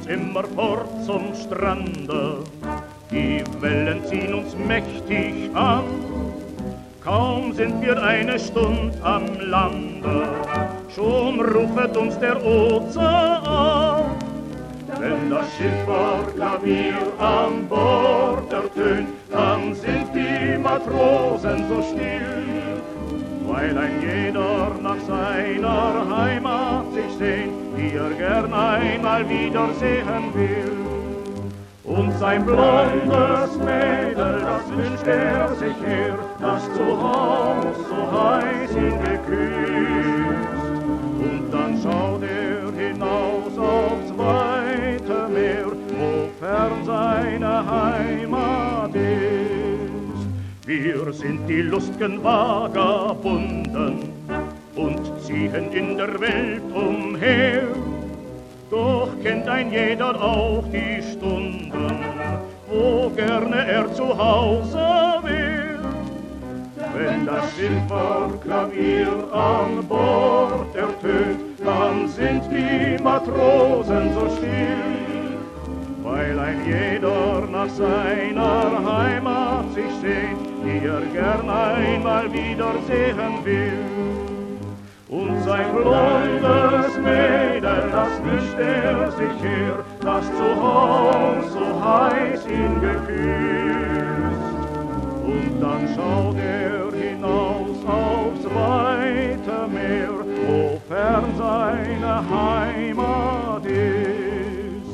immer fort zum Strande. Die Wellen ziehen uns mächtig an, kaum sind wir eine Stund am Lande, schon rufet uns der Ozean. Wenn das Schiff vor Klavier an Bord ertönt, dann sind die Matrosen so still, weil ein jeder nach seiner Heimat sich sehnt, die er gern einmal wiedersehen will. Und sein blondes Mädel, das wünscht er sich her, das zu Haus so heiß ihn geküsst. Und dann schaut er hinaus aufs weite Meer, wo fern seine Heimat ist. Wir sind die lust'gen Vagabunden und ziehen in der Welt umher. Doch kennt ein jeder auch die Stunden, wo gerne er zu Hause wär. Wenn das Schiff vor Klavier an Bord ertönt, dann sind die Matrosen so still, weil ein jeder nach seiner Heimat sich sehnt, die er gern einmal wiedersehen will. Und sein blondes Mädel, das wünscht er sich her, das zu Haus so heiß ihn geküsst. Und dann schaut er hinaus aufs weite Meer, wo fern seine Heimat ist.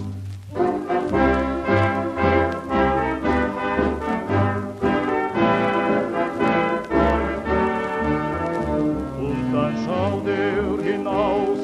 Und dann schaut er hinaus